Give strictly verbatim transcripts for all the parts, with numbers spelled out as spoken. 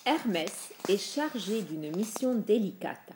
Hermès est chargé d'une mission délicate.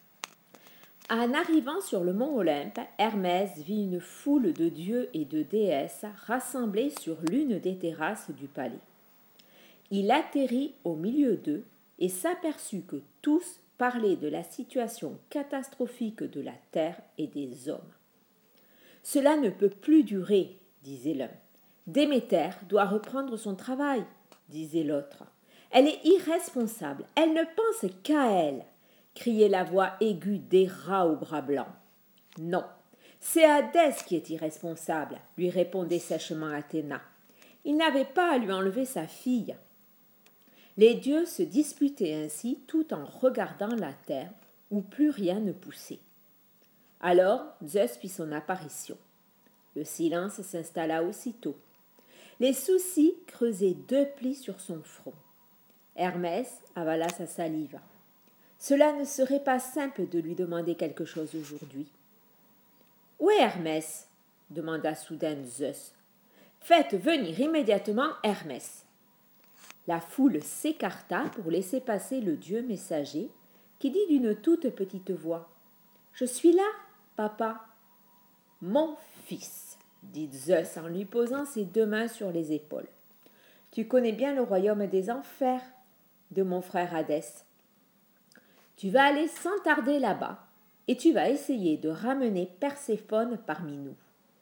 En arrivant sur le mont Olympe, Hermès vit une foule de dieux et de déesses rassemblés sur l'une des terrasses du palais. Il atterrit au milieu d'eux et s'aperçut que tous parlaient de la situation catastrophique de la terre et des hommes. « Cela ne peut plus durer, disait l'un. Déméter doit reprendre son travail, disait l'autre. Elle est irresponsable, elle ne pense qu'à elle, criait la voix aiguë des rats aux bras blancs. Non, c'est Hadès qui est irresponsable, lui répondait sèchement Athéna. Il n'avait pas à lui enlever sa fille. Les dieux se disputaient ainsi tout en regardant la terre où plus rien ne poussait. Alors Zeus fit son apparition. Le silence s'installa aussitôt. Les soucis creusaient deux plis sur son front. Hermès avala sa salive. Cela ne serait pas simple de lui demander quelque chose aujourd'hui. « Où est Hermès ?» demanda soudain Zeus. « Faites venir immédiatement Hermès. » La foule s'écarta pour laisser passer le dieu messager qui dit d'une toute petite voix « Je suis là, papa. »« Mon fils, » dit Zeus en lui posant ses deux mains sur les épaules. « Tu connais bien le royaume des enfers de mon frère Hadès. Tu vas aller sans tarder là-bas et tu vas essayer de ramener Perséphone parmi nous.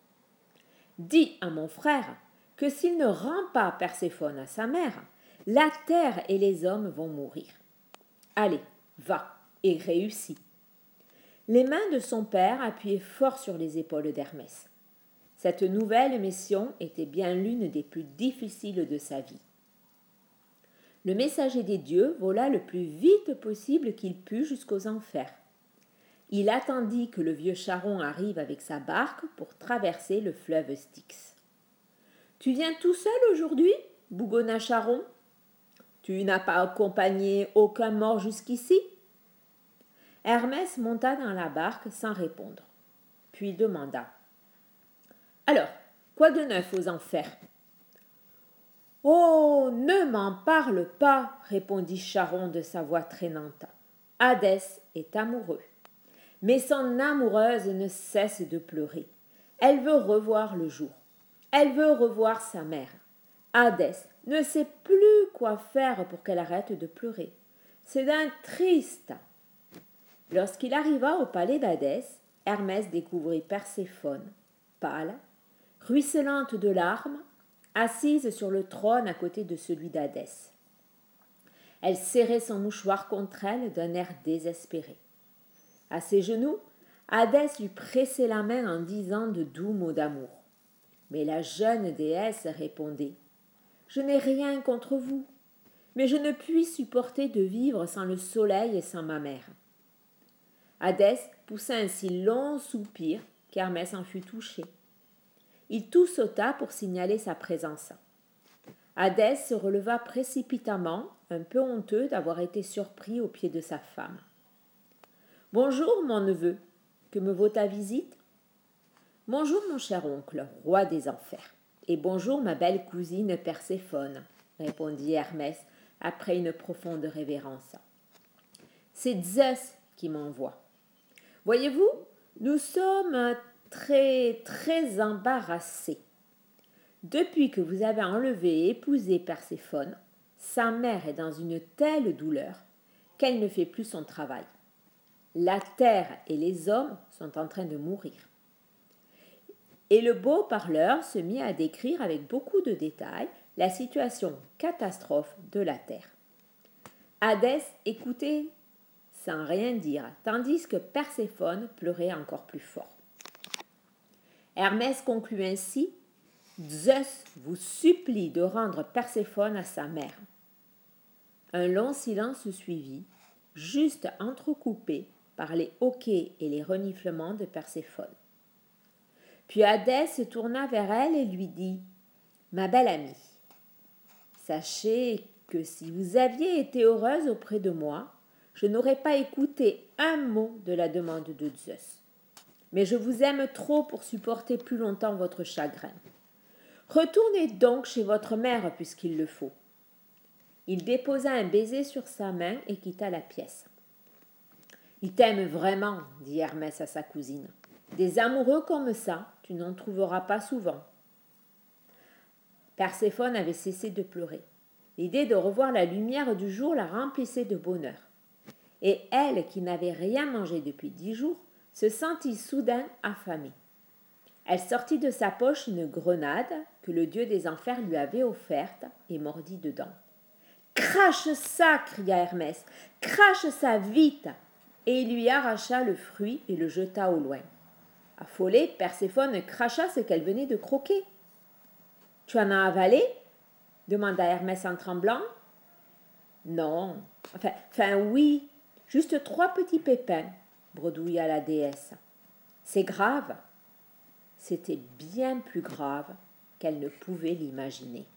Dis à mon frère que s'il ne rend pas Perséphone à sa mère, la terre et les hommes vont mourir. Allez, va et réussis. » Les mains de son père appuyaient fort sur les épaules d'Hermès. Cette nouvelle mission était bien l'une des plus difficiles de sa vie. Le messager des dieux vola le plus vite possible qu'il put jusqu'aux enfers. Il attendit que le vieux Charon arrive avec sa barque pour traverser le fleuve Styx. « Tu viens tout seul aujourd'hui ?» bougonna Charon. « Tu n'as pas accompagné aucun mort jusqu'ici ?» Hermès monta dans la barque sans répondre, puis demanda « Alors, quoi de neuf aux enfers ?» « Oh, ne m'en parle pas, répondit Charon de sa voix traînante. Hadès est amoureux. Mais son amoureuse ne cesse de pleurer. Elle veut revoir le jour. Elle veut revoir sa mère. Hadès ne sait plus quoi faire pour qu'elle arrête de pleurer. C'est d'un triste. Lorsqu'il arriva au palais d'Hadès, Hermès découvrit Perséphone, pâle, ruisselante de larmes, assise sur le trône à côté de celui d'Hadès. Elle serrait son mouchoir contre elle d'un air désespéré. À ses genoux, Hadès lui pressait la main en disant de doux mots d'amour. Mais la jeune déesse répondait « Je n'ai rien contre vous, mais je ne puis supporter de vivre sans le soleil et sans ma mère. » Hadès poussa un si long soupir qu'Hermès en fut touché. Il tout sauta pour signaler sa présence. Hadès se releva précipitamment, un peu honteux d'avoir été surpris aux pieds de sa femme. « Bonjour, mon neveu, que me vaut ta visite ?»« Bonjour, mon cher oncle, roi des enfers, et bonjour, ma belle cousine Perséphone, » répondit Hermès après une profonde révérence. « C'est Zeus qui m'envoie. Voyez-vous, nous sommes très, très embarrassés. Depuis que vous avez enlevé et épousé Perséphone, sa mère est dans une telle douleur qu'elle ne fait plus son travail. La terre et les hommes sont en train de mourir. » Et le beau parleur se mit à décrire avec beaucoup de détails la situation catastrophe de la terre. Hadès écoutait sans rien dire, tandis que Perséphone pleurait encore plus fort. Hermès conclut ainsi « Zeus vous supplie de rendre Perséphone à sa mère. » Un long silence suivit, juste entrecoupé par les hoquets et les reniflements de Perséphone. Puis Hadès se tourna vers elle et lui dit « Ma belle amie, sachez que si vous aviez été heureuse auprès de moi, je n'aurais pas écouté un mot de la demande de Zeus. Mais je vous aime trop pour supporter plus longtemps votre chagrin. Retournez donc chez votre mère puisqu'il le faut. » Il déposa un baiser sur sa main et quitta la pièce. « Il t'aime vraiment, dit Hermès à sa cousine. Des amoureux comme ça, tu n'en trouveras pas souvent. » Perséphone avait cessé de pleurer. L'idée de revoir la lumière du jour la remplissait de bonheur. Et elle, qui n'avait rien mangé depuis dix jours, se sentit soudain affamée. Elle sortit de sa poche une grenade que le dieu des enfers lui avait offerte et mordit dedans. « Crache ça !» cria Hermès. « Crache ça vite !» Et il lui arracha le fruit et le jeta au loin. Affolée, Perséphone cracha ce qu'elle venait de croquer. « Tu en as avalé ?» demanda Hermès en tremblant. « Non, enfin, enfin oui, juste trois petits pépins, » bredouilla la déesse. « C'est grave ?» C'était bien plus grave qu'elle ne pouvait l'imaginer.